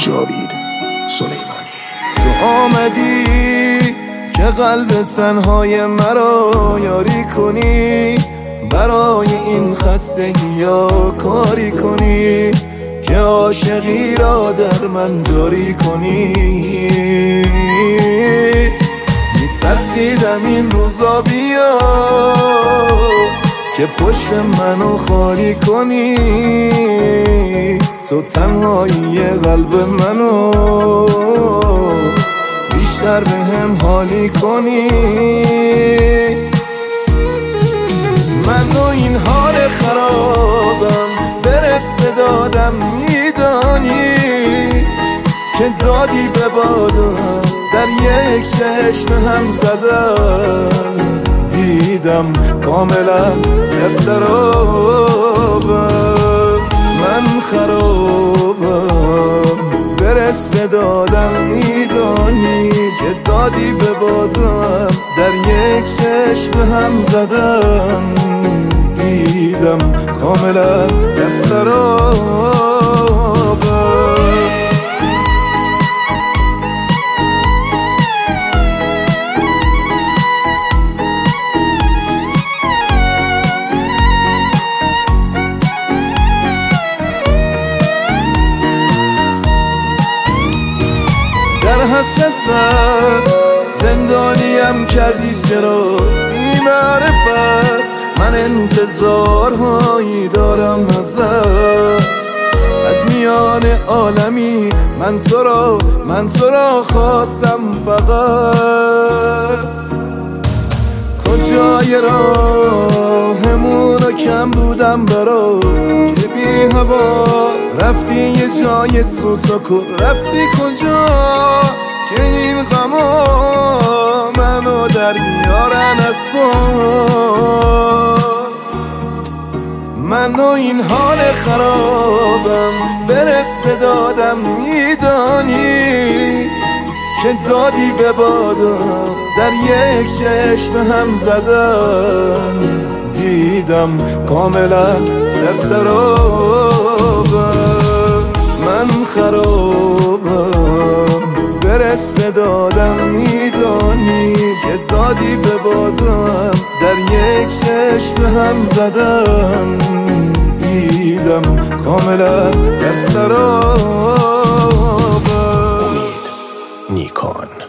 جاوید سلیمانی. تو آمدی که قلب تنهای مرا یاری کنی، برای این خستگی ها کاری کنی که عاشقی را در من جاری کنی. میترسیدم این روزا بیا که پشت منو خالی کنی، تو تنهایی قلب منو بیشتر به هم حالی کنی. من و این حال خرابم برس به دادم میدانی که دادی به بادم در یک چشم هم زدن، دیدم کاملا در سرابم. من خرابم برس به دادم میدانی که دادی به بادم در یک چشم هم زدم، دیدم کاملا در سرابم. حسرت زندانیم کردی چرا بی معرفت، من انتظارهایی دارم ازت از میان عالمی. من تو را خواستم فقط، کجای راهمونو کم بودم برا که بی هوا رفتی یه جای سوساکو، رفتی کجا که این غما منو در میارن اسبا. من و این حال خرابم برس به دادم میدانی که دادی به بادم در یک چشم هم زدن، دیدم کاملا در سرابم. من خرابم برس به دادم میدانی که دادی به بادم در یک چشم هم زدن، دیدم کاملا در سرابم. امید نیکان.